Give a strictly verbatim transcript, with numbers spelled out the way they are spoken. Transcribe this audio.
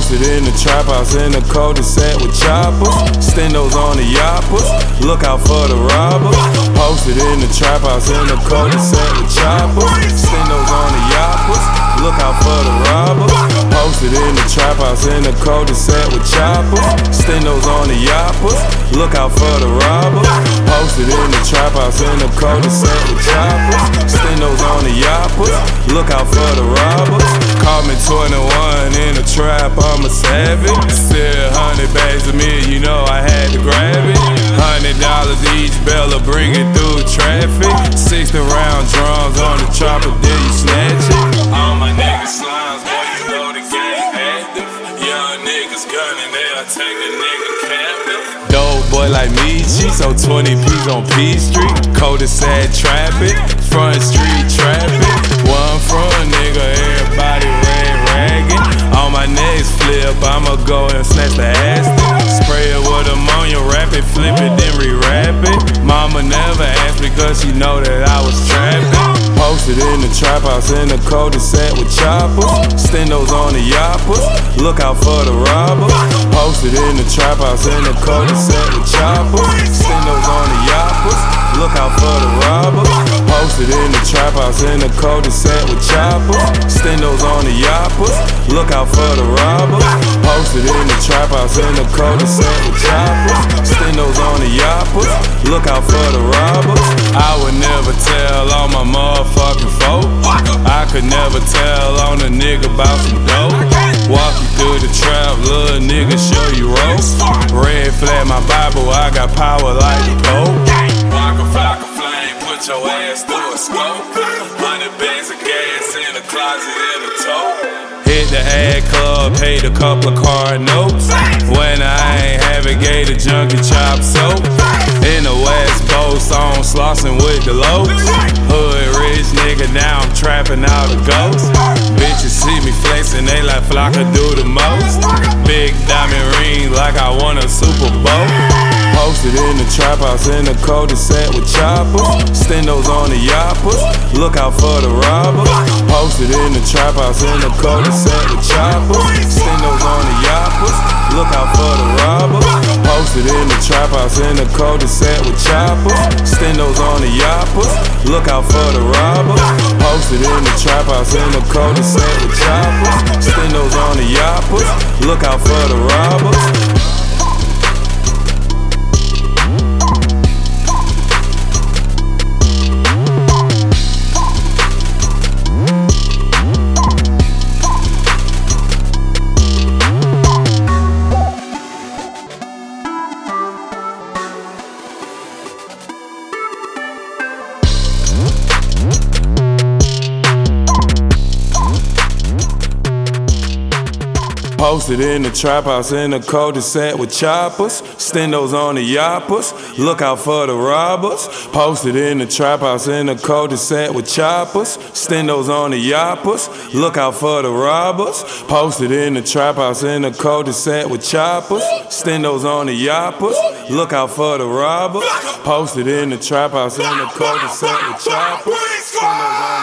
Posted in the trap house in the cul-de-sac with choppers. Stendos on the yoppers, look out for the robbers. Posted in the trap house in the cul-de-sac with choppers. Stendos on the yoppers, look out for the robbers. Posted in the trap house in the cul-de-sac with choppers. Stendos on the yoppers, look out for the robbers. Posted in the trap house in the cul-de-sac with choppers. Stendos on the yoppers, look out for the robbers. Call me twenty-one in the trap, I'm a savage. Still hundred bags of me, you know I had to grab it. Hundred dollars each, Bella bring it through traffic. Sixty round drums on the chopper, then you snatch it. All my niggas slimes, boy, you know the game active. Young niggas gunning, they'll take a nigga captive. Dope boy like me, she so twenty P's on P Street. Cul-de-sac trapping, front street trapping. One front nigga, everybody red ragging. On my next flip, I'ma go and snatch the Aston. Spray it with ammonia, wrap it, flip it, then re-wrap it. Mama never asked because she know that I was trapping. Posted in the trap house in the cul-de-sac with choppers. Stendos on the yoppers, look out for the robbers. Posted in the trap house in the cul-de-sac with choppers. Stendos on the yoppers, look out for the robbers. Posted in the trap house in the cul-de-sac with choppers. Stendos on the yoppers, look out for the robbers. Posted in the trap house in the cul-de-sac with choppers. Stendos on the yoppers, look out for the robbers. I would never tell all my motherfucking folk. I could never tell on a nigga about some dope. Walk you through the trap, little nigga, show you ropes. Red flag my Bible, I got power like the Pope. Walk a flock of flame, put your ass through a scope. Hundred bags of gas in the closet in a tote. Hit the ad club, paid a couple of card notes. When I ain't have it, gave the junkie chop soap. In the West Coast, on slossin' with the lows. Hood rich nigga, now I'm trapping out the ghosts. Bitches see me flexin', they like Flocka do the most. Big diamond ring like I won a Super Bowl. Posted in the trap house in the cul-de-sac with choppers. Stendos on the yoppers, look out for the robbers. Posted in the trap house in the cul-de-sac with choppers. Stendos on the yoppers, look out for the robbers. Posted in the trap house in the cul-de-sac with choppers. Stendos on the yoppers, look out for the robbers. Posted in the trap house in the cul-de-sac with choppers. Stendos on the yoppers, look out for the robbers. Posted in the trap house in the cul-de-sac with choppers. Stendos on the yoppers, look out for the robbers. Posted in the trap house in the cul-de-sac with choppers. Stendos on the yoppers, look out for the robbers. Posted in the trap house in the cul-de-sac with choppers. Stendos on the yoppers, look out for the robbers. Posted in the trap house in the cul-de-sac with choppers. Stendos on